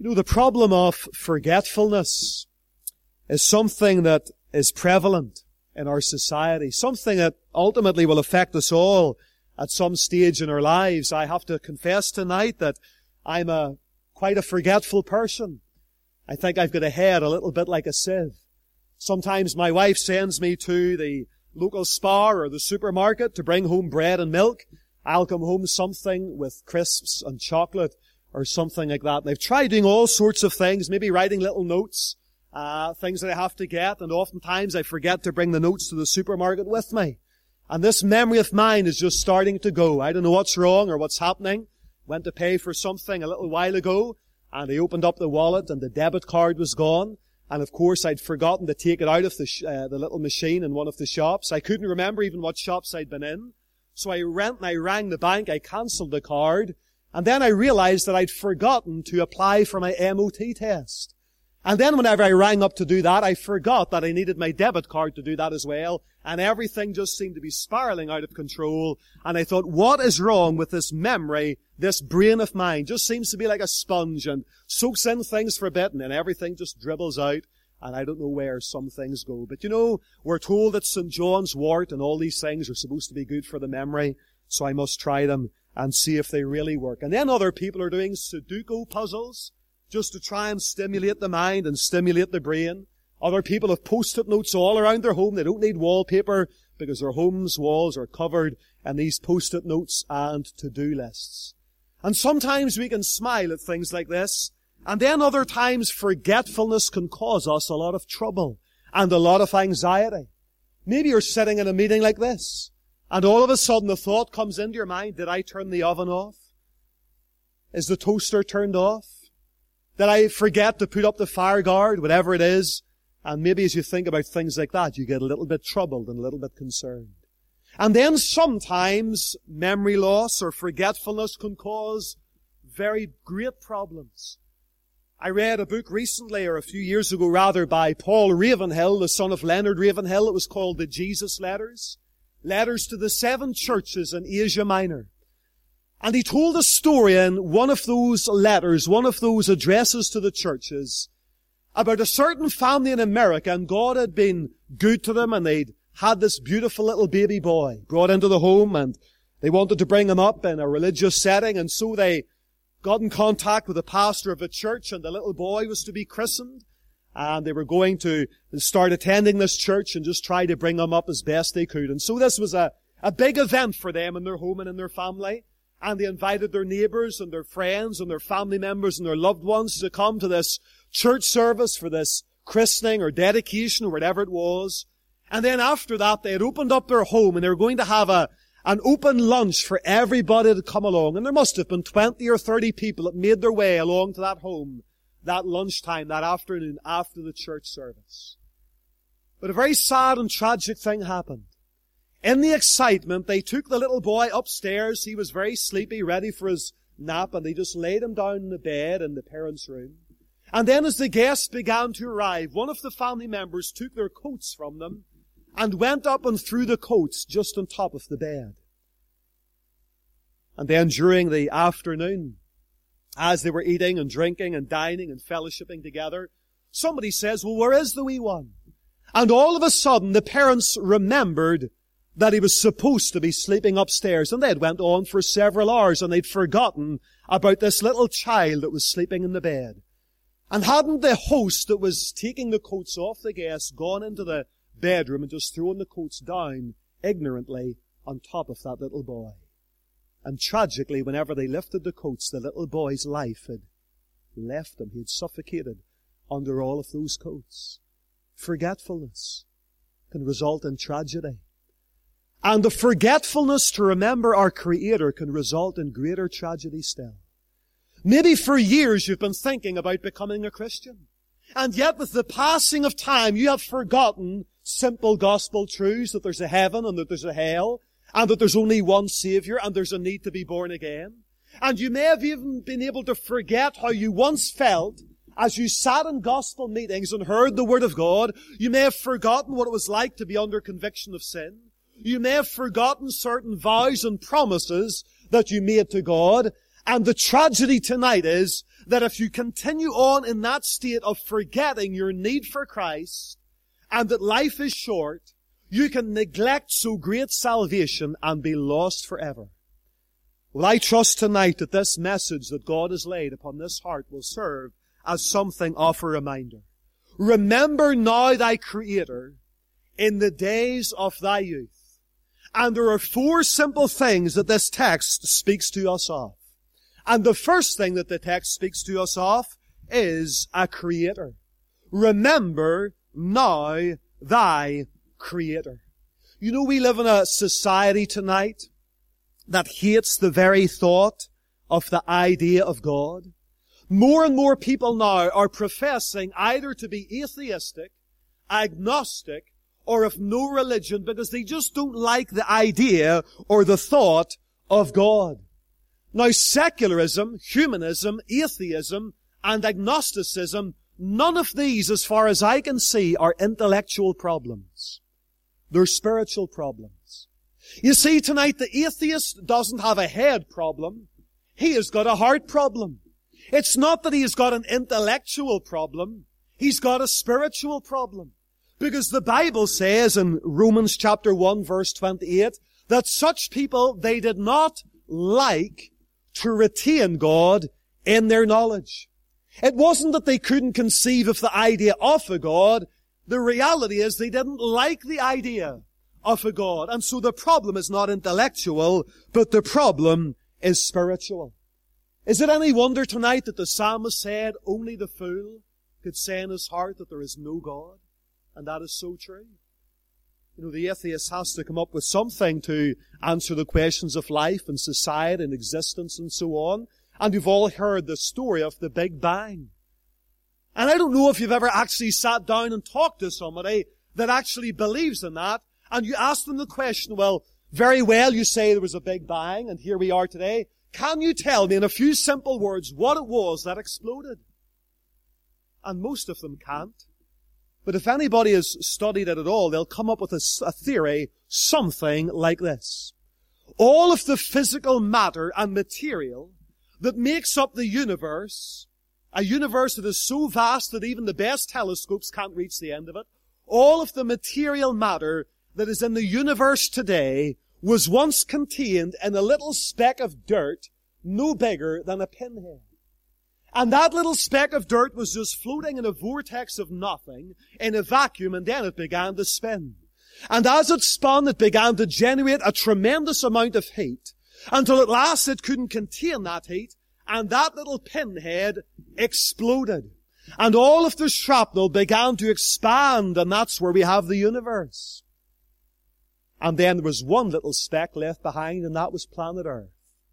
You know, the problem of forgetfulness is something that is prevalent in our society, something that ultimately will affect us all at some stage in our lives. I have to confess tonight that I'm quite a forgetful person. I think I've got a head a little bit like a sieve. Sometimes my wife sends me to the local Spar or the supermarket to bring home bread and milk. I'll come home something with crisps and chocolate or something like that. And I've tried doing all sorts of things, maybe writing little notes, things that I have to get, and oftentimes I forget to bring the notes to the supermarket with me. And this memory of mine is just starting to go. I don't know what's wrong or what's happening. Went to pay for something a little while ago, and I opened up the wallet and the debit card was gone. And of course I'd forgotten to take it out of the little machine in one of the shops. I couldn't remember even what shops I'd been in. So I went and I rang the bank, I cancelled the card, and then I realized that I'd forgotten to apply for my MOT test. And then whenever I rang up to do that, I forgot that I needed my debit card to do that as well, and everything just seemed to be spiraling out of control. And I thought, what is wrong with this memory, this brain of mine? Just seems to be like a sponge and soaks in things for a bit, and then everything just dribbles out, and I don't know where some things go. But you know, we're told that St. John's wort and all these things are supposed to be good for the memory, so I must try them and see if they really work. And then other people are doing Sudoku puzzles just to try and stimulate the mind and stimulate the brain. Other people have post-it notes all around their home. They don't need wallpaper because their home's walls are covered in these post-it notes and to-do lists. And sometimes we can smile at things like this, and then other times forgetfulness can cause us a lot of trouble and a lot of anxiety. Maybe you're sitting in a meeting like this, and all of a sudden the thought comes into your mind, did I turn the oven off? Is the toaster turned off? Did I forget to put up the fire guard, whatever it is? And maybe as you think about things like that, you get a little bit troubled and a little bit concerned. And then sometimes memory loss or forgetfulness can cause very great problems. I read a book recently, or a few years ago rather, by Paul Ravenhill, the son of Leonard Ravenhill. It was called The Jesus Letters. Letters to the 7 churches in Asia Minor. And he told a story in one of those letters, one of those addresses to the churches, about a certain family in America, and God had been good to them, and they'd had this beautiful little baby boy brought into the home, and they wanted to bring him up in a religious setting, and so they got in contact with the pastor of the church, and the little boy was to be christened, and they were going to start attending this church and just try to bring him up as best they could. And so this was a big event for them in their home and in their family. And they invited their neighbors and their friends and their family members and their loved ones to come to this church service for this christening or dedication or whatever it was. And then after that, they had opened up their home and they were going to have an open lunch for everybody to come along. And there must have been 20 or 30 people that made their way along to that home that lunchtime, that afternoon after the church service. But a very sad and tragic thing happened. In the excitement, they took the little boy upstairs. He was very sleepy, ready for his nap, and they just laid him down in the bed in the parents' room. And then as the guests began to arrive, one of the family members took their coats from them and went up and threw the coats just on top of the bed. And then during the afternoon, as they were eating and drinking and dining and fellowshipping together, somebody says, well, where is the wee one? And all of a sudden, the parents remembered that he was supposed to be sleeping upstairs, and they had went on for several hours, and they'd forgotten about this little child that was sleeping in the bed. And hadn't the host that was taking the coats off the guests gone into the bedroom and just thrown the coats down ignorantly on top of that little boy? And tragically, whenever they lifted the coats, the little boy's life had left him. He had suffocated under all of those coats. Forgetfulness can result in tragedy. And the forgetfulness to remember our Creator can result in greater tragedy still. Maybe for years you've been thinking about becoming a Christian. And yet with the passing of time, you have forgotten simple gospel truths that there's a heaven and that there's a hell, and that there's only one Savior and there's a need to be born again. And you may have even been able to forget how you once felt as you sat in gospel meetings and heard the Word of God. You may have forgotten what it was like to be under conviction of sin. You may have forgotten certain vows and promises that you made to God. And the tragedy tonight is that if you continue on in that state of forgetting your need for Christ and that life is short, you can neglect so great salvation and be lost forever. Well, I trust tonight that this message that God has laid upon this heart will serve as something of a reminder. Remember now thy Creator in the days of thy youth. And there are 4 simple things that this text speaks to us of. And the first thing that the text speaks to us of is a Creator. Remember now thy Creator. You know, we live in a society tonight that hates the very thought of the idea of God. More and more people now are professing either to be atheistic, agnostic, or of no religion because they just don't like the idea or the thought of God. Now, secularism, humanism, atheism, and agnosticism, none of these, as far as I can see, are intellectual problems. They're spiritual problems. You see, tonight, the atheist doesn't have a head problem. He has got a heart problem. It's not that he has got an intellectual problem. He's got a spiritual problem. Because the Bible says in Romans chapter 1, verse 28, that such people, they did not like to retain God in their knowledge. It wasn't that they couldn't conceive of the idea of a God. The reality is they didn't like the idea of a God. And so the problem is not intellectual, but the problem is spiritual. Is it any wonder tonight that the psalmist said, only the fool could say in his heart that there is no God? And that is so true. You know, the atheist has to come up with something to answer the questions of life and society and existence and so on. And you've all heard the story of the Big Bang. And I don't know if you've ever actually sat down and talked to somebody that actually believes in that, and you ask them the question, well, very well, you say there was a Big Bang, and here we are today. Can you tell me in a few simple words what it was that exploded? And most of them can't. But if anybody has studied it at all, they'll come up with a theory, something like this. All of the physical matter and material that makes up the universe, a universe that is so vast that even the best telescopes can't reach the end of it, all of the material matter that is in the universe today was once contained in a little speck of dirt no bigger than a pinhead. And that little speck of dirt was just floating in a vortex of nothing, in a vacuum, and then it began to spin. And as it spun, it began to generate a tremendous amount of heat, until at last it couldn't contain that heat, and that little pinhead exploded. And all of the shrapnel began to expand, and that's where we have the universe. And then there was one little speck left behind, and that was planet Earth.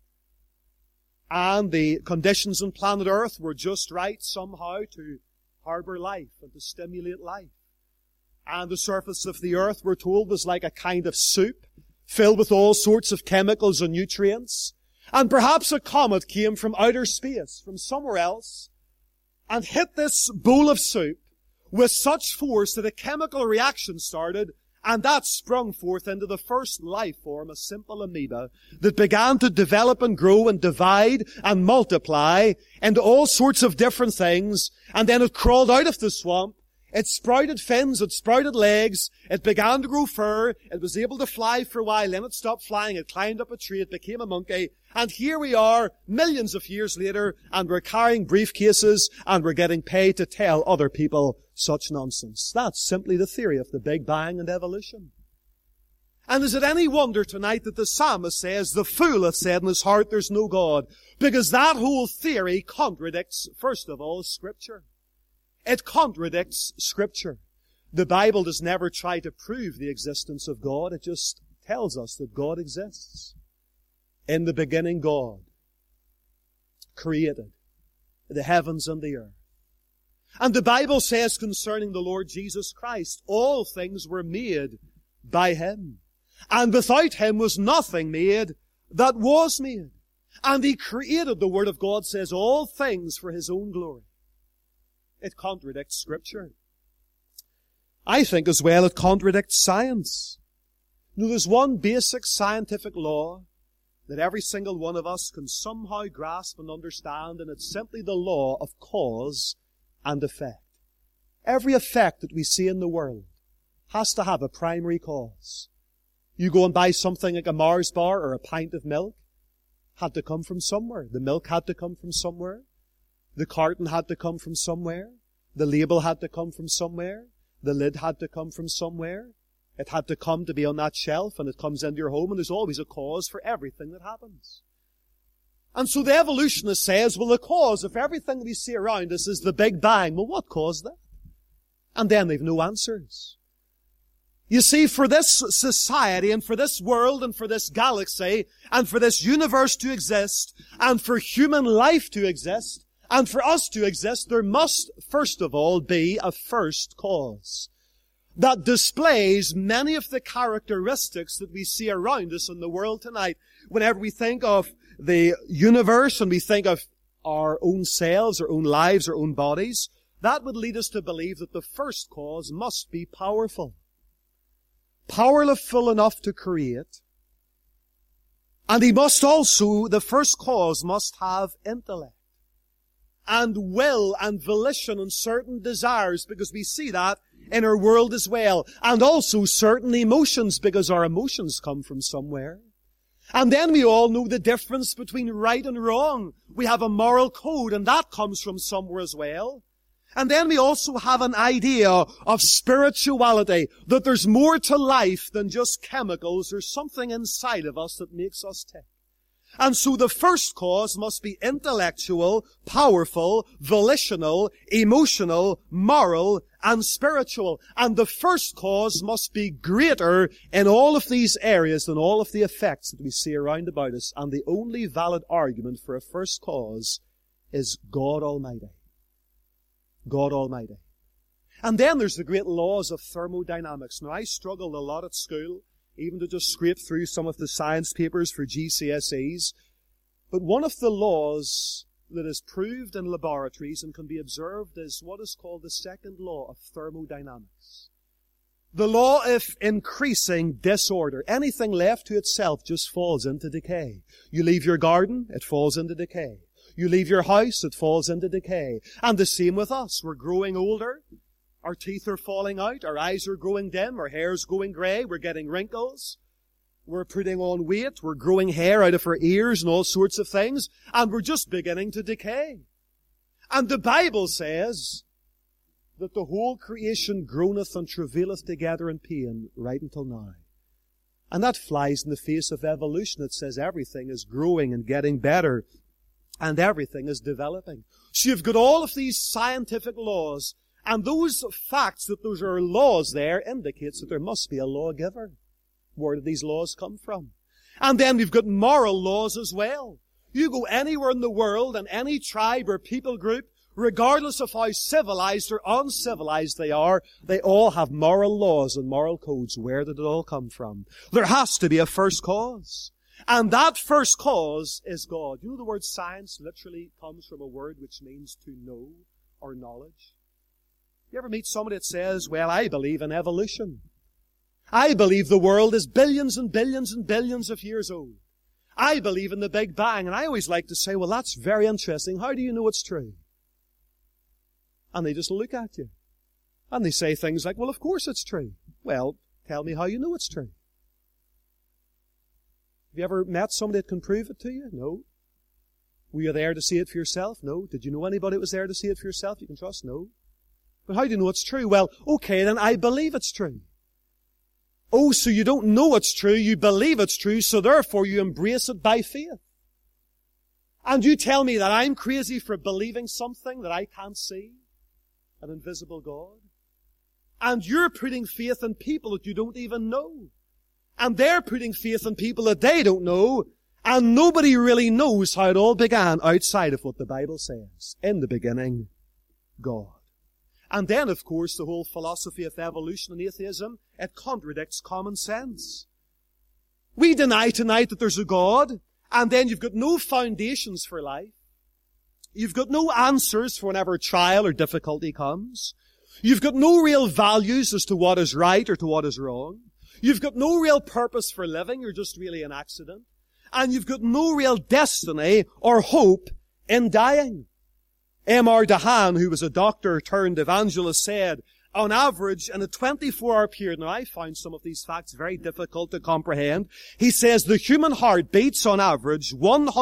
And the conditions on planet Earth were just right somehow to harbor life and to stimulate life. And the surface of the earth, we're told, was like a kind of soup filled with all sorts of chemicals and nutrients. And perhaps a comet came from outer space, from somewhere else, and hit this bowl of soup with such force that a chemical reaction started, and that sprung forth into the first life form, a simple amoeba, that began to develop and grow and divide and multiply into all sorts of different things. And then it crawled out of the swamp. It sprouted fins, it sprouted legs, it began to grow fur, it was able to fly for a while, then it stopped flying, it climbed up a tree, it became a monkey, and here we are, millions of years later, and we're carrying briefcases, and we're getting paid to tell other people such nonsense. That's simply the theory of the Big Bang and evolution. And is it any wonder tonight that the psalmist says, the fool hath said in his heart, there's no God? Because that whole theory contradicts, first of all, Scripture. It contradicts Scripture. The Bible does never try to prove the existence of God. It just tells us that God exists. In the beginning, God created the heavens and the earth. And the Bible says concerning the Lord Jesus Christ, all things were made by Him. And without Him was nothing made that was made. And He created, the Word of God says, all things for His own glory. It contradicts Scripture. I think as well it contradicts science. You know, there's one basic scientific law that every single one of us can somehow grasp and understand, and it's simply the law of cause and effect. Every effect that we see in the world has to have a primary cause. You go and buy something like a Mars bar or a pint of milk, had to come from somewhere. The milk had to come from somewhere. The carton had to come from somewhere. The label had to come from somewhere. The lid had to come from somewhere. It had to come to be on that shelf, and it comes into your home, and there's always a cause for everything that happens. And so the evolutionist says, well, the cause of everything we see around us is the Big Bang. Well, what caused that? And then they've no answers. You see, for this society and for this world and for this galaxy and for this universe to exist and for human life to exist and for us to exist, there must, first of all, be a first cause that displays many of the characteristics that we see around us in the world tonight. Whenever we think of the universe and we think of our own selves, our own lives, our own bodies, that would lead us to believe that the first cause must be powerful. Powerful enough to create. And the first cause must have intellect and will and volition and certain desires, because we see that in our world as well. And also certain emotions, because our emotions come from somewhere. And then we all know the difference between right and wrong. We have a moral code, and that comes from somewhere as well. And then we also have an idea of spirituality, that there's more to life than just chemicals. There's something inside of us that makes us tick. And so the first cause must be intellectual, powerful, volitional, emotional, moral, and spiritual. And the first cause must be greater in all of these areas than all of the effects that we see around about us. And the only valid argument for a first cause is God Almighty. God Almighty. And then there's the great laws of thermodynamics. Now, I struggled a lot at school, even to just scrape through some of the science papers for GCSEs. But one of the laws that is proved in laboratories and can be observed is what is called the second law of thermodynamics. The law of increasing disorder. Anything left to itself just falls into decay. You leave your garden, it falls into decay. You leave your house, it falls into decay. And the same with us. We're growing older. Our teeth are falling out. Our eyes are growing dim. Our hair's going grey. We're getting wrinkles. We're putting on weight. We're growing hair out of our ears and all sorts of things. And we're just beginning to decay. And the Bible says that the whole creation groaneth and travaileth together in pain right until now. And that flies in the face of evolution. It says everything is growing and getting better. And everything is developing. So you've got all of these scientific laws, and those facts that those are laws there indicates that there must be a lawgiver. Where did these laws come from? And then we've got moral laws as well. You go anywhere in the world, and any tribe or people group, regardless of how civilized or uncivilized they are, they all have moral laws and moral codes. Where did it all come from? There has to be a first cause. And that first cause is God. You know, the word science literally comes from a word which means to know or knowledge. You ever meet somebody that says, well, I believe in evolution. I believe the world is billions and billions and billions of years old. I believe in the Big Bang. And I always like to say, well, that's very interesting. How do you know it's true? And they just look at you. And they say things like, well, of course it's true. Well, tell me how you know it's true. Have you ever met somebody that can prove it to you? No. Were you there to see it for yourself? No. Did you know anybody that was there to see it for yourself you can trust? No. But how do you know it's true? Well, okay, then I believe it's true. Oh, so you don't know it's true, you believe it's true, so therefore you embrace it by faith. And you tell me that I'm crazy for believing something that I can't see? An invisible God? And you're putting faith in people that you don't even know. And they're putting faith in people that they don't know. And nobody really knows how it all began outside of what the Bible says. In the beginning, God. And then, of course, the whole philosophy of evolution and atheism, it contradicts common sense. We deny tonight that there's a God, and then you've got no foundations for life. You've got no answers for whenever trial or difficulty comes. You've got no real values as to what is right or to what is wrong. You've got no real purpose for living. You're just really an accident. and you've got no real destiny or hope in dying. M.R. Dahan, who was a doctor turned evangelist, said, on average, in a 24-hour period, now I found some of these facts very difficult to comprehend, he says the human heart beats on average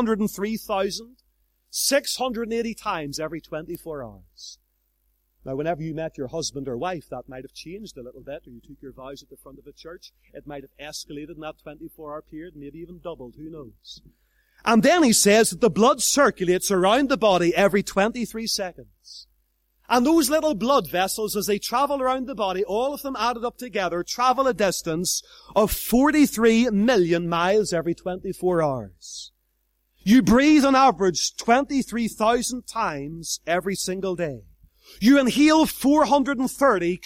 103,680 times every 24 hours. Now, whenever you met your husband or wife, that might have changed a little bit, or you took your vows at the front of a church. It might have escalated in that 24-hour period, maybe even doubled, who knows. And then he says that the blood circulates around the body every 23 seconds. And those little blood vessels, as they travel around the body, all of them added up together, travel a distance of 43 million miles every 24 hours. You breathe on average 23,000 times every single day. You inhale 438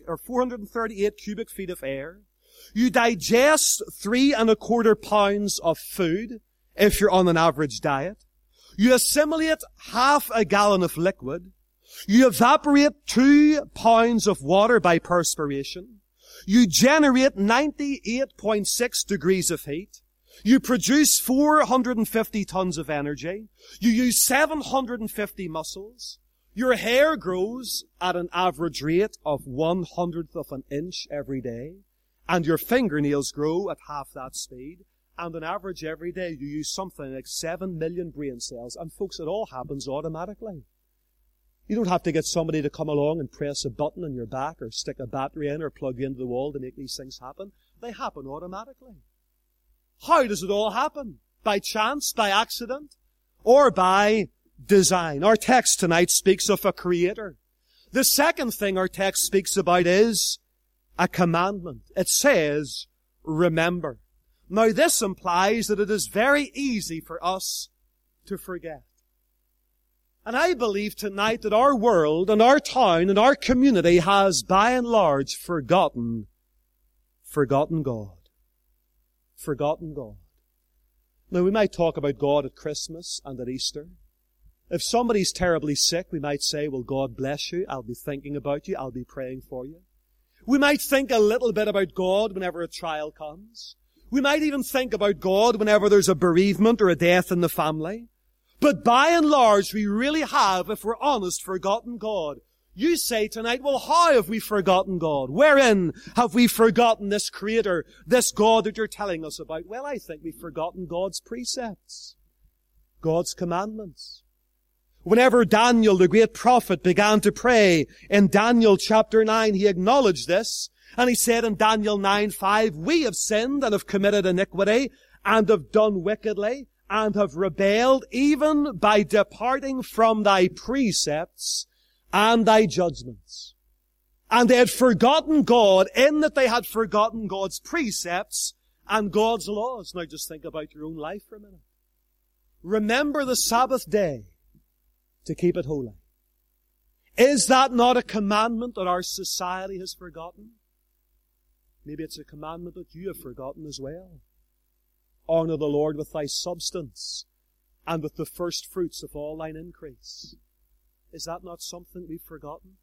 cubic feet of air. You digest 3¼ pounds of food if you're on an average diet. You assimilate half a gallon of liquid. You evaporate 2 pounds of water by perspiration. You generate 98.6 degrees of heat. You produce 450 tons of energy. You use 750 muscles. Your hair grows at an average rate of 1/100th of an inch every day. And your fingernails grow at half that speed. And on average every day you use something like 7 million brain cells. And folks, it all happens automatically. You don't have to get somebody to come along and press a button on your back or stick a battery in or plug you into the wall to make these things happen. They happen automatically. How does it all happen? By chance, by accident, or by design? Our text tonight speaks of a creator. The second thing our text speaks about is a commandment. It says, remember. Now this implies that it is very easy for us to forget. And I believe tonight that our world and our town and our community has by and large forgotten God. Forgotten God. Now we might talk about God at Christmas and at Easter. If somebody's terribly sick, we might say, well, God bless you. I'll be thinking about you. I'll be praying for you. We might think a little bit about God whenever a trial comes. We might even think about God whenever there's a bereavement or a death in the family. But by and large, we really have, if we're honest, forgotten God. You say tonight, well, how have we forgotten God? Wherein have we forgotten this Creator, this God that you're telling us about? Well, I think we've forgotten God's precepts, God's commandments. Whenever Daniel, the great prophet, began to pray in Daniel chapter 9, he acknowledged this, and he said in Daniel 9:5, we have sinned and have committed iniquity and have done wickedly and have rebelled even by departing from thy precepts and thy judgments. And they had forgotten God in that they had forgotten God's precepts and God's laws. Now just think about your own life for a minute. Remember the Sabbath day to keep it holy. Is that not a commandment that our society has forgotten? Maybe it's a commandment that you have forgotten as well. Honor the Lord with thy substance and with the first fruits of all thine increase. Is that not something we've forgotten?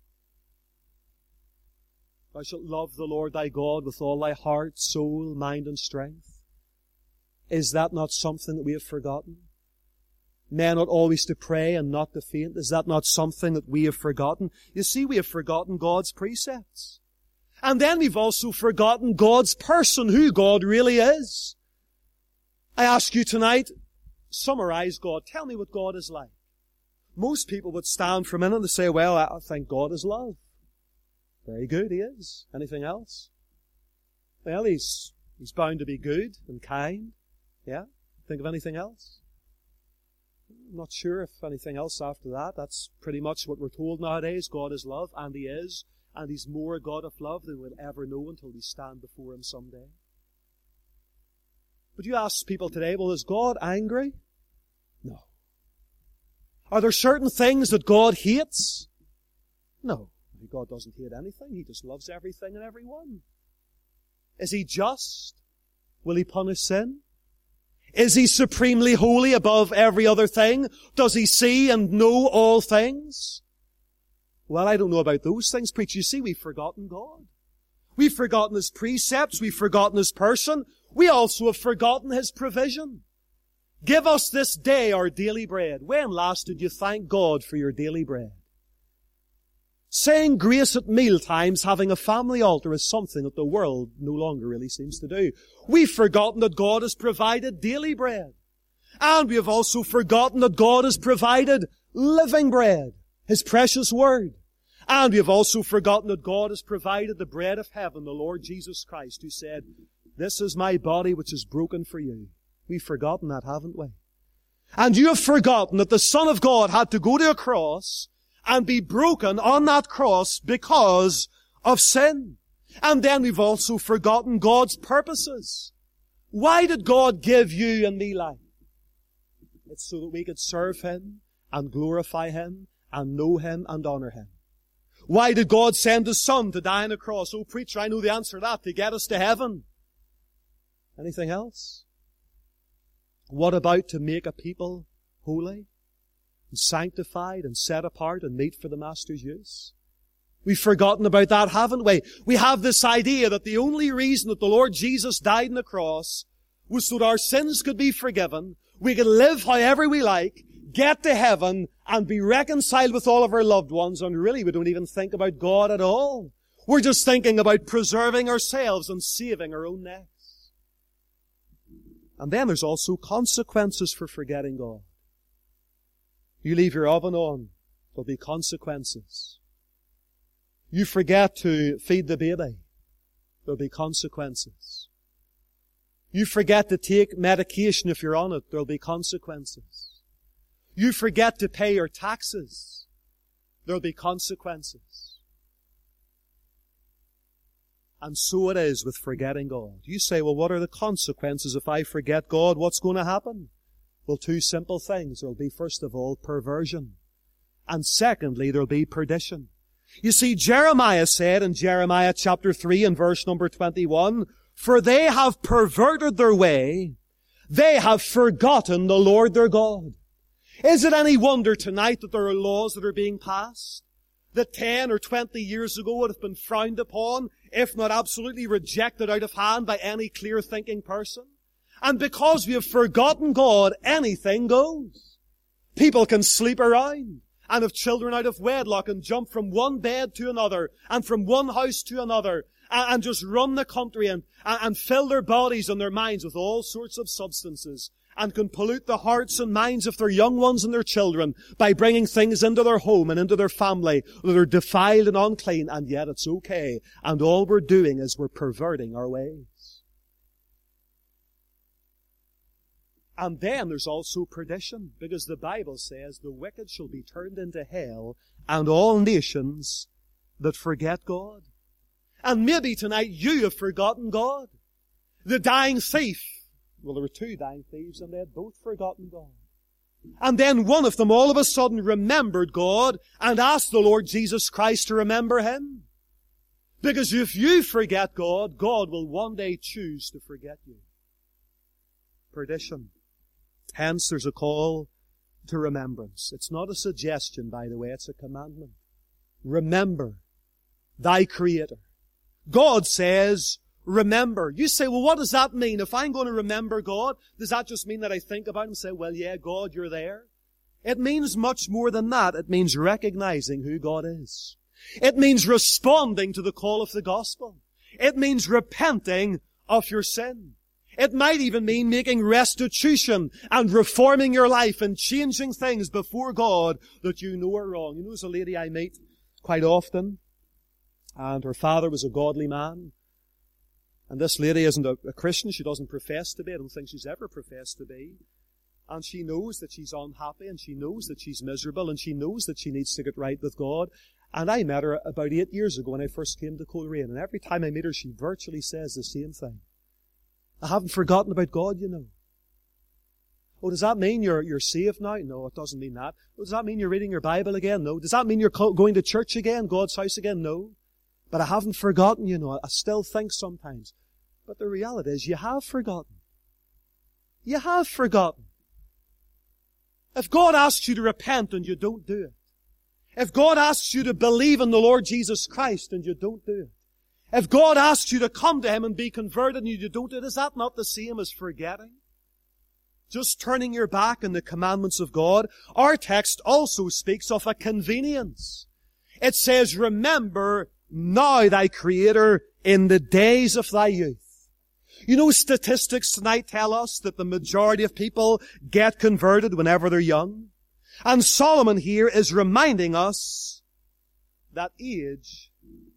Thou shalt love the Lord thy God with all thy heart, soul, mind, and strength. Is that not something that we have forgotten? Men ought always to pray and not to faint. Is that not something that we have forgotten? You see, we have forgotten God's precepts. And then we've also forgotten God's person, who God really is. I ask you tonight, summarize God. Tell me what God is like. Most people would stand for a minute and say, well, I think God is love. Very good, He is. Anything else? Well, He's bound to be good and kind. Yeah? Think of anything else? I'm not sure if anything else after that. That's pretty much what we're told nowadays. God is love, and He is. And He's more a God of love than we'll ever know until we stand before Him someday. But you ask people today, well, is God angry? No. Are there certain things that God hates? No. God doesn't hate anything. He just loves everything and everyone. Is He just? Will He punish sin? Is He supremely holy above every other thing? Does He see and know all things? Well, I don't know about those things, preacher. You see, we've forgotten God. We've forgotten His precepts. We've forgotten His person. We also have forgotten His provision. Give us this day our daily bread. When last did you thank God for your daily bread? Saying grace at meal times, having a family altar, is something that the world no longer really seems to do. We've forgotten that God has provided daily bread. And we have also forgotten that God has provided living bread, His precious Word. And we have also forgotten that God has provided the bread of heaven, the Lord Jesus Christ, who said, "This is my body which is broken for you." We've forgotten that, haven't we? And you have forgotten that the Son of God had to go to a cross and be broken on that cross because of sin. And then we've also forgotten God's purposes. Why did God give you and me life? It's so that we could serve Him and glorify Him and know Him and honor Him. Why did God send His Son to die on a cross? Oh, preacher, I know the answer to that, to get us to heaven. Anything else? What about to make a people holy and sanctified and set apart and meet for the Master's use? We've forgotten about that, haven't we? We have this idea that the only reason that the Lord Jesus died on the cross was so that our sins could be forgiven, we could live however we like, get to heaven, and be reconciled with all of our loved ones, and really we don't even think about God at all. We're just thinking about preserving ourselves and saving our own necks. And then there's also consequences for forgetting God. You leave your oven on, there'll be consequences. You forget to feed the baby, there'll be consequences. You forget to take medication if you're on it, there'll be consequences. You forget to pay your taxes, there'll be consequences. And so it is with forgetting God. You say, well, what are the consequences if I forget God? What's going to happen? Well, two simple things. There'll be, first of all, perversion. And secondly, there'll be perdition. You see, Jeremiah said in Jeremiah chapter 3 and verse number 21, "For they have perverted their way, they have forgotten the Lord their God." Is it any wonder tonight that there are laws that are being passed that 10 or 20 years ago would have been frowned upon, if not absolutely rejected out of hand by any clear-thinking person? And because we have forgotten God, anything goes. People can sleep around and have children out of wedlock and jump from one bed to another and from one house to another and just run the country and fill their bodies and their minds with all sorts of substances, and can pollute the hearts and minds of their young ones and their children by bringing things into their home and into their family that are defiled and unclean, and yet it's okay. And all we're doing is we're perverting our ways. And then there's also perdition, because the Bible says the wicked shall be turned into hell, and all nations that forget God. And maybe tonight you have forgotten God. The dying thief, well, there were two dying thieves, and they had both forgotten God. And then one of them all of a sudden remembered God and asked the Lord Jesus Christ to remember him. Because if you forget God, God will one day choose to forget you. Perdition. Hence, there's a call to remembrance. It's not a suggestion, by the way, it's a commandment. Remember thy Creator. God says, remember. You say, well, what does that mean? If I'm going to remember God, does that just mean that I think about Him and say, well, yeah, God, you're there? It means much more than that. It means recognizing who God is. It means responding to the call of the gospel. It means repenting of your sin. It might even mean making restitution and reforming your life and changing things before God that you know are wrong. You know, there's a lady I meet quite often, and her father was a godly man. And this lady isn't a Christian. She doesn't profess to be. I don't think she's ever professed to be. And she knows that she's unhappy, and she knows that she's miserable, and she knows that she needs to get right with God. And I met her about 8 years ago when I first came to Coleraine. And every time I meet her, she virtually says the same thing. I haven't forgotten about God, you know. Oh, does that mean you're saved now? No, it doesn't mean that. Oh, does that mean you're reading your Bible again? No. Does that mean you're going to church again, God's house again? No. But I haven't forgotten, you know. I still think sometimes. But the reality is, you have forgotten. You have forgotten. If God asks you to repent and you don't do it, if God asks you to believe in the Lord Jesus Christ and you don't do it, If God asks you to come to Him and be converted and you don't do it, is that not the same as forgetting? Just turning your back on the commandments of God? Our text also speaks of a convenience. It says, remember now thy Creator in the days of thy youth. You know, statistics tonight tell us that the majority of people get converted whenever they're young. And Solomon here is reminding us that age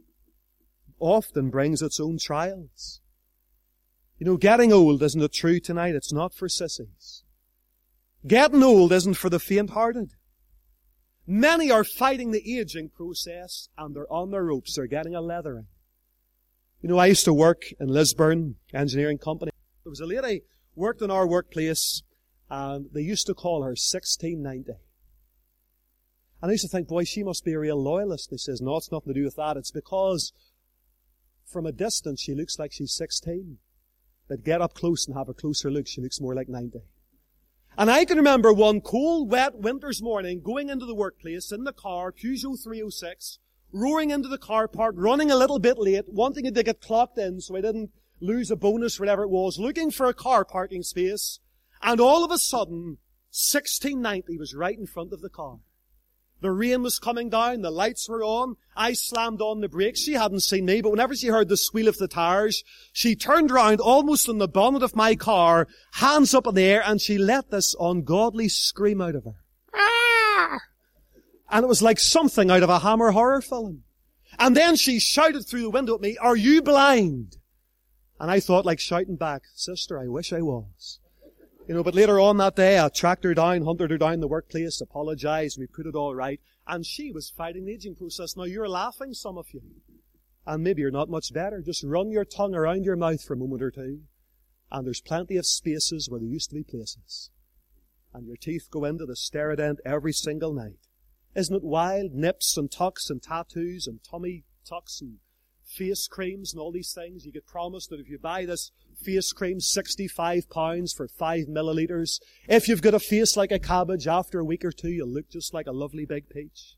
often brings its own trials. You know, getting old, isn't it true tonight? It's not for sissies. Getting old isn't for the faint-hearted. Many are fighting the aging process and they're on their ropes. They're getting a leathering. You know, I used to work in Lisburn Engineering Company. There was a lady worked in our workplace and they used to call her 1690. And I used to think, boy, she must be a real loyalist. And he says, no, it's nothing to do with that. It's because from a distance she looks like she's 16. But get up close and have a closer look, she looks more like 90. And I can remember one cold, wet winter's morning going into the workplace in the car, Peugeot 306, roaring into the car park, running a little bit late, wanting it to get clocked in so I didn't lose a bonus, whatever it was, looking for a car parking space. And all of a sudden, 1690 was right in front of the car. The rain was coming down, the lights were on, I slammed on the brakes. She hadn't seen me, but whenever she heard the squeal of the tires, she turned round almost on the bonnet of my car, hands up in the air, and she let this ungodly scream out of her. Ah! And it was like something out of a Hammer horror film. And then she shouted through the window at me, are you blind? And I thought, like shouting back, sister, I wish I was. You know, but later on that day, I tracked her down, hunted her down the workplace, apologized, we put it all right, and she was fighting the aging process. Now you're laughing, some of you, and maybe you're not much better. Just run your tongue around your mouth for a moment or two, and there's plenty of spaces where there used to be places. And your teeth go into the Steradent every single night. Isn't it wild? Nips and tucks and tattoos and tummy tucks and face creams and all these things. You get promised that if you buy this face cream, £65 for 5 milliliters, if you've got a face like a cabbage, after a week or two, you'll look just like a lovely big peach.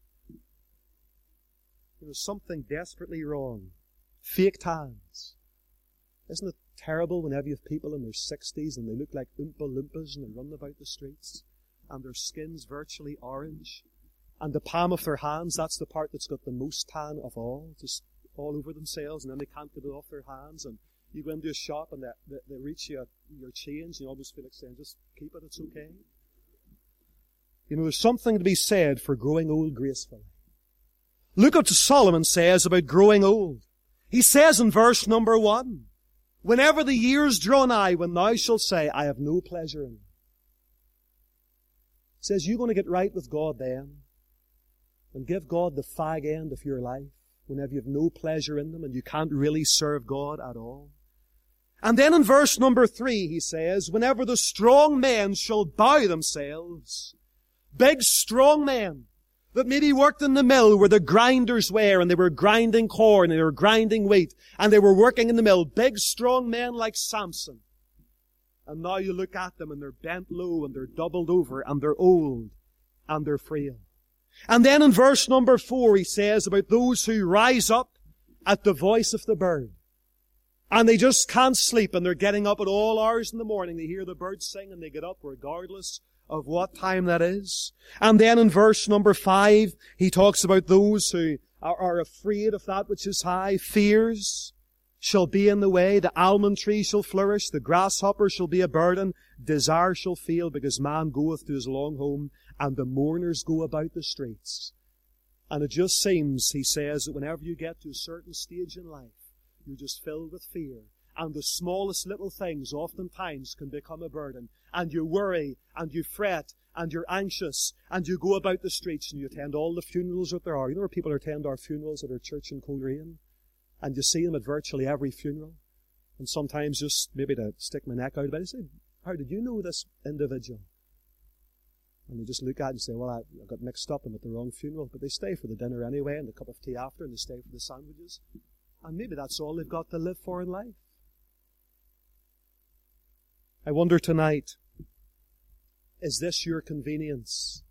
There's something desperately wrong. Fake tans. Isn't it terrible whenever you have people in their 60s and they look like Oompa Loompas and they run about the streets and their skin's virtually orange and the palm of their hands, that's the part that's got the most tan of all, just all over themselves, and then they can't get it off their hands, and you go into a shop and they reach you your change, and you almost feel like saying, just keep it, it's okay. You know, there's something to be said for growing old gracefully. Look what Solomon says about growing old. He says in verse number 1, whenever the years draw nigh, when thou shalt say, I have no pleasure in them. He says, you're going to get right with God then, and give God the fag end of your life, whenever you have no pleasure in them and you can't really serve God at all. And then in verse number 3 he says, whenever the strong men shall bow themselves, big strong men that maybe worked in the mill where the grinders were and they were grinding corn and they were grinding wheat and they were working in the mill, big strong men like Samson. And now you look at them and they're bent low and they're doubled over and they're old and they're frail. And then in verse number 4 he says about those who rise up at the voice of the bird. And they just can't sleep and they're getting up at all hours in the morning. They hear the birds sing and they get up regardless of what time that is. And then in verse number 5 he talks about those who are afraid of that which is high. Fears shall be in the way. The almond tree shall flourish. The grasshopper shall be a burden. Desire shall fail because man goeth to his long home. And the mourners go about the streets. And it just seems, he says, that whenever you get to a certain stage in life, you're just filled with fear. And the smallest little things oftentimes can become a burden. And you worry, and you fret, and you're anxious, and you go about the streets, and you attend all the funerals that there are. You know where people attend our funerals at our church in Coleraine? And you see them at virtually every funeral. And sometimes just maybe to stick my neck out about it, say, how did you know this individual? And they just look at it and say, well, I got mixed up, I'm at the wrong funeral. But they stay for the dinner anyway, and the cup of tea after, and they stay for the sandwiches. And maybe that's all they've got to live for in life. I wonder tonight, is this your convenience?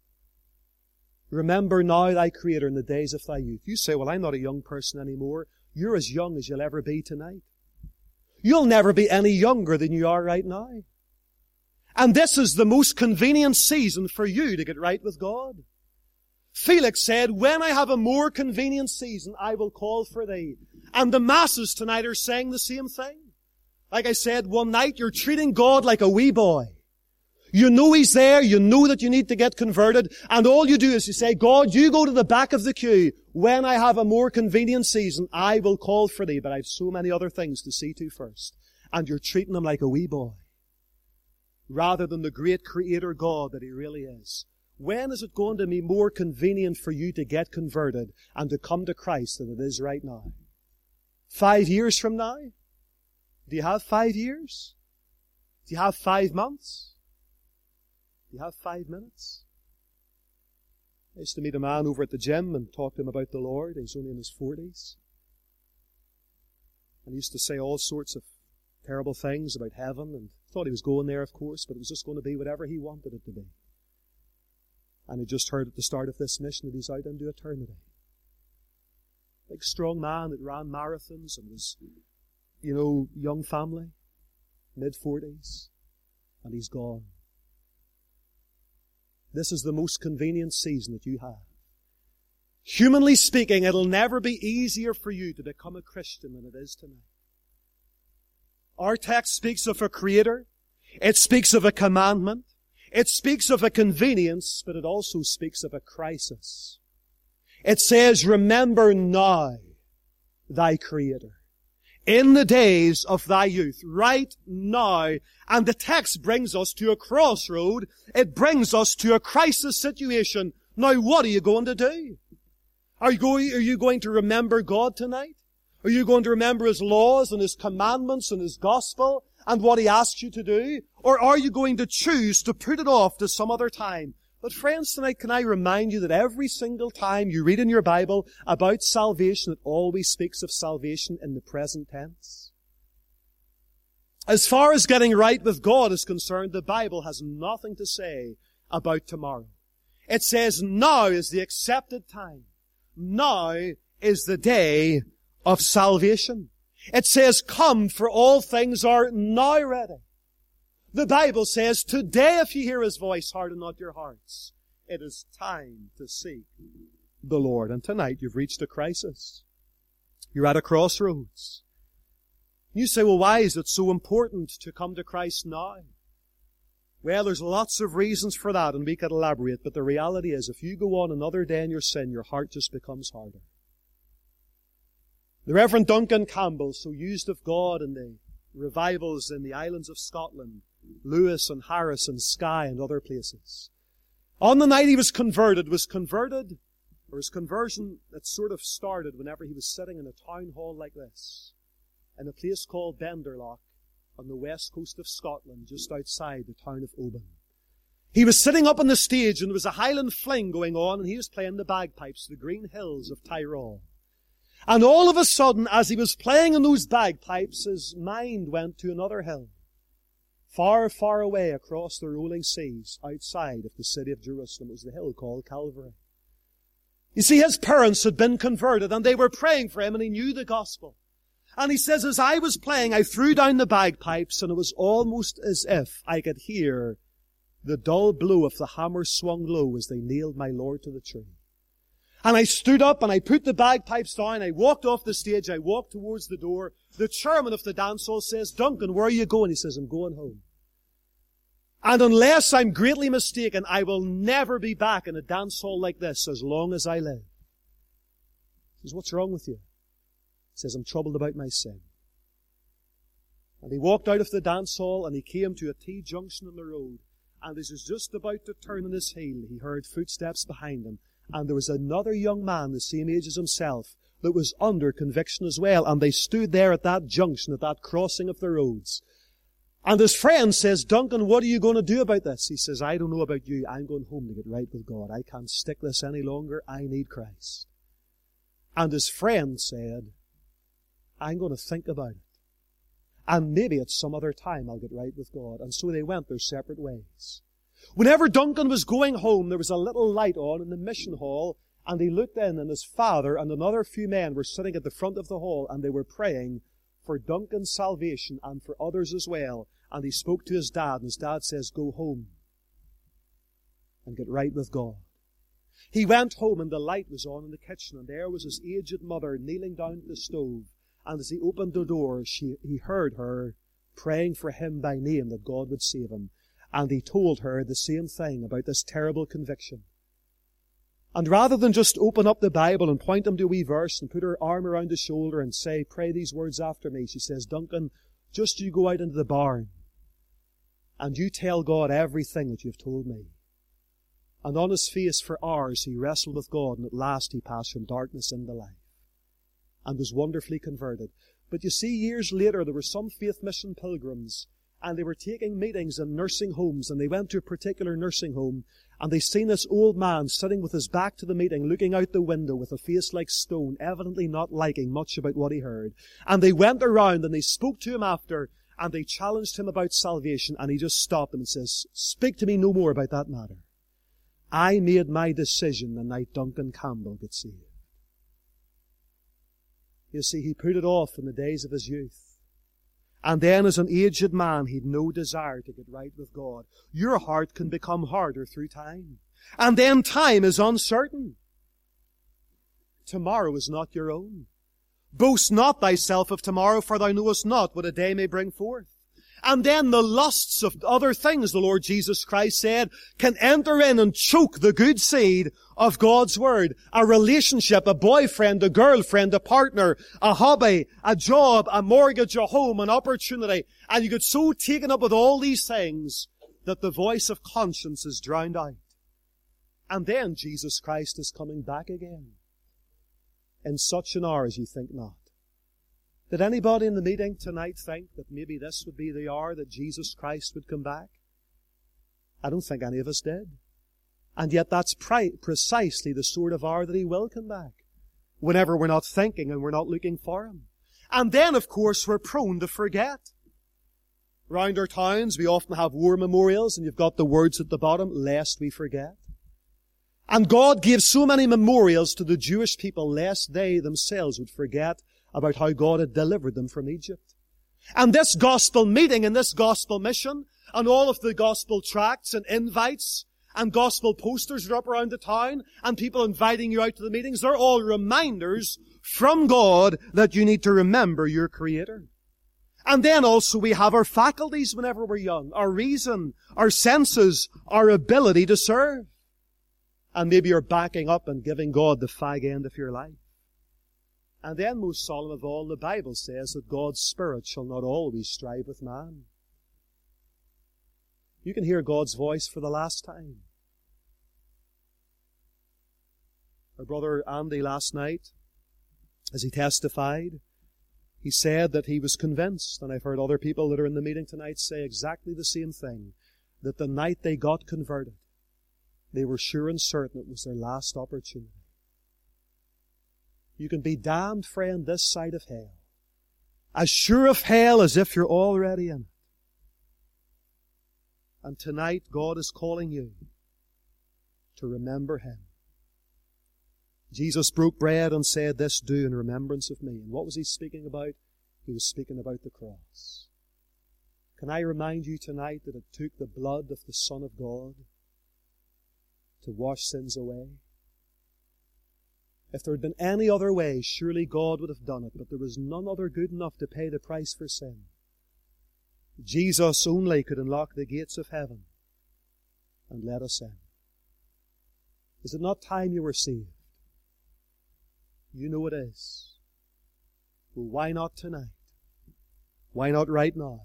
Remember now thy Creator in the days of thy youth. You say, well, I'm not a young person anymore. you're as young as you'll ever be tonight. You'll never be any younger than you are right now. And this is the most convenient season for you to get right with God. Felix said, when I have a more convenient season, I will call for thee. And the masses tonight are saying the same thing. Like I said, one night you're treating God like a wee boy. You know He's there, you know that you need to get converted, and all you do is you say, God, you go to the back of the queue. When I have a more convenient season, I will call for thee, but I have so many other things to see to first. And you're treating Him like a wee boy, rather than the great Creator God that He really is. When is it going to be more convenient for you to get converted and to come to Christ than it is right now? 5 years from now? Do you have 5 years? Do you have 5 months? Do you have 5 minutes? I used to meet a man over at the gym and talk to him about the Lord. He's only in his 40s. And he used to say all sorts of terrible things about heaven, and thought he was going there, of course, but it was just going to be whatever he wanted it to be. And he just heard at the start of this mission that he's out into eternity. Big strong man that ran marathons and was, young family, mid-40s, and he's gone. This is the most convenient season that you have. Humanly speaking, it'll never be easier for you to become a Christian than it is tonight. Our text speaks of a Creator. It speaks of a commandment. It speaks of a convenience, but it also speaks of a crisis. It says, remember now thy Creator in the days of thy youth, right now. And the text brings us to a crossroad. It brings us to a crisis situation. Now, what are you going to do? Are you going to remember God tonight? Are you going to remember His laws and His commandments and His gospel and what He asks you to do? Or are you going to choose to put it off to some other time? But friends, tonight, can I remind you that every single time you read in your Bible about salvation, it always speaks of salvation in the present tense. As far as getting right with God is concerned, the Bible has nothing to say about tomorrow. It says now is the accepted time. Now is the day of salvation. It says, come, for all things are now ready. The Bible says, today if you hear His voice, harden not your hearts. It is time to seek the Lord. And tonight you've reached a crisis. You're at a crossroads. You say, well, why is it so important to come to Christ now? Well, there's lots of reasons for that, and we could elaborate, but the reality is, if you go on another day in your sin, your heart just becomes harder. The Reverend Duncan Campbell, so used of God in the revivals in the islands of Scotland, Lewis and Harris and Skye and other places. On the night he was converted, his conversion that sort of started whenever he was sitting in a town hall like this, in a place called Benderloch on the west coast of Scotland, just outside the town of Oban. He was sitting up on the stage and there was a Highland fling going on and he was playing the bagpipes, the green hills of Tyrol. And all of a sudden, as he was playing on those bagpipes, his mind went to another hill, far, far away across the rolling seas, outside of the city of Jerusalem. It was the hill called Calvary. You see, his parents had been converted, and they were praying for him, and he knew the gospel. And he says, as I was playing, I threw down the bagpipes, and it was almost as if I could hear the dull blow of the hammer swung low as they nailed my Lord to the tree. And I stood up and I put the bagpipes down. I walked off the stage. I walked towards the door. The chairman of the dance hall says, Duncan, where are you going? He says, I'm going home. And unless I'm greatly mistaken, I will never be back in a dance hall like this as long as I live. He says, what's wrong with you? He says, I'm troubled about my sin. And he walked out of the dance hall and he came to a T-junction on the road. And as he was just about to turn on his heel, he heard footsteps behind him. And there was another young man, the same age as himself, that was under conviction as well. And they stood there at that junction, at that crossing of the roads. And his friend says, Duncan, what are you going to do about this? He says, I don't know about you. I'm going home to get right with God. I can't stick this any longer. I need Christ. And his friend said, I'm going to think about it. And maybe at some other time I'll get right with God. And so they went their separate ways. Whenever Duncan was going home, there was a little light on in the mission hall, And he looked in, and his father and another few men were sitting at the front of the hall, and they were praying for Duncan's salvation and for others as well. And he spoke to his dad, and his dad says, "Go home and get right with God." He went home, and the light was on in the kitchen, and there was his aged mother kneeling down at the stove. And as he opened the door, he heard her praying for him by name that God would save him. And he told her the same thing about this terrible conviction. And rather than just open up the Bible and point him to a wee verse and put her arm around his shoulder and say, "Pray these words after me," she says, "Duncan, just you go out into the barn and you tell God everything that you've told me." And on his face for hours he wrestled with God, and at last he passed from darkness into light and was wonderfully converted. But you see, years later there were some faith mission pilgrims, and they were taking meetings in nursing homes, and they went to a particular nursing home, and they seen this old man sitting with his back to the meeting, looking out the window with a face like stone, evidently not liking much about what he heard. And they went around and they spoke to him after, and they challenged him about salvation, and he just stopped them and says, "Speak to me no more about that matter. I made my decision the night Duncan Campbell got saved." You see, he put it off in the days of his youth. And then as an aged man, he'd no desire to get right with God. Your heart can become harder through time. And then time is uncertain. Tomorrow is not your own. Boast not thyself of tomorrow, for thou knowest not what a day may bring forth. And then the lusts of other things, the Lord Jesus Christ said, can enter in and choke the good seed of God's Word. A relationship, a boyfriend, a girlfriend, a partner, a hobby, a job, a mortgage, a home, an opportunity. And you get so taken up with all these things that the voice of conscience is drowned out. And then Jesus Christ is coming back again. In such an hour as you think not. Did anybody in the meeting tonight think that maybe this would be the hour that Jesus Christ would come back? I don't think any of us did. And yet that's precisely the sort of hour that He will come back. Whenever we're not thinking and we're not looking for Him. And then, of course, we're prone to forget. Round our towns, we often have war memorials, and you've got the words at the bottom, "Lest we forget." And God gave so many memorials to the Jewish people, lest they themselves would forget about how God had delivered them from Egypt. And this gospel meeting and this gospel mission and all of the gospel tracts and invites and gospel posters that are up around the town and people inviting you out to the meetings, they're all reminders from God that you need to remember your Creator. And then also we have our faculties whenever we're young, our reason, our senses, our ability to serve. And maybe you're backing up and giving God the fag end of your life. And then, most solemn of all, the Bible says that God's Spirit shall not always strive with man. You can hear God's voice for the last time. Our brother Andy last night, as he testified, he said that he was convinced, and I've heard other people that are in the meeting tonight say exactly the same thing, that the night they got converted, they were sure and certain it was their last opportunity. You can be damned, friend, this side of hell. As sure of hell as if you're already in it. And tonight, God is calling you to remember Him. Jesus broke bread and said, "This do in remembrance of me." And what was He speaking about? He was speaking about the cross. Can I remind you tonight that it took the blood of the Son of God to wash sins away? If there had been any other way, surely God would have done it, but there was none other good enough to pay the price for sin. Jesus only could unlock the gates of heaven and let us in. Is it not time you were saved? You know it is. Well, why not tonight? Why not right now?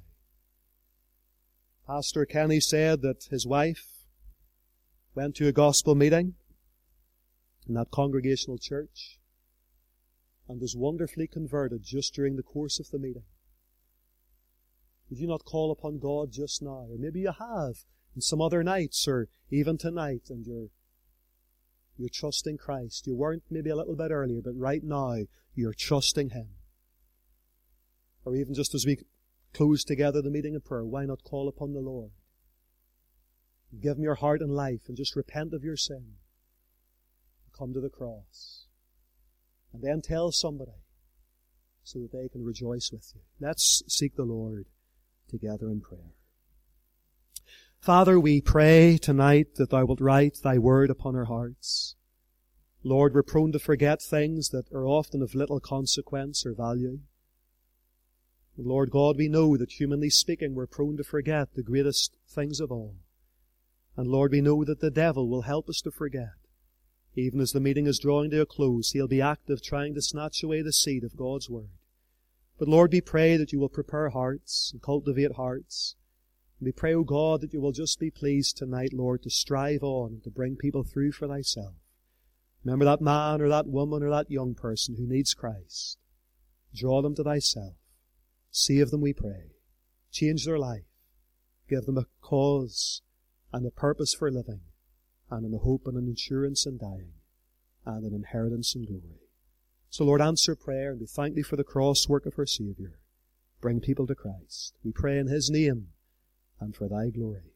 Pastor Kenny said that his wife went to a gospel meeting in that congregational church and was wonderfully converted just during the course of the meeting. Would you not call upon God just now? Or maybe you have in some other nights or even tonight, and you're trusting Christ. You weren't maybe a little bit earlier, but right now you're trusting Him. Or even just as we close together the meeting in prayer, why not call upon the Lord? Give Him your heart and life and just repent of your sin. come to the cross. And then tell somebody so that they can rejoice with you. Let's seek the Lord together in prayer. Father, we pray tonight that Thou wilt write Thy word upon our hearts. Lord, we're prone to forget things that are often of little consequence or value. And Lord God, we know that humanly speaking, we're prone to forget the greatest things of all. And Lord, we know that the devil will help us to forget. Even as the meeting is drawing to a close, he'll be active trying to snatch away the seed of God's word. But Lord, we pray that you will prepare hearts and cultivate hearts. And we pray, O God, that you will just be pleased tonight, Lord, to strive on and to bring people through for Thyself. Remember that man or that woman or that young person who needs Christ. Draw them to Thyself. Save them, we pray. Change their life. Give them a cause and a purpose for living, and an hope and an insurance in dying, and an inheritance in glory. So Lord, answer prayer, and we thank Thee for the cross work of our Saviour. Bring people to Christ. We pray in His name, and for Thy glory.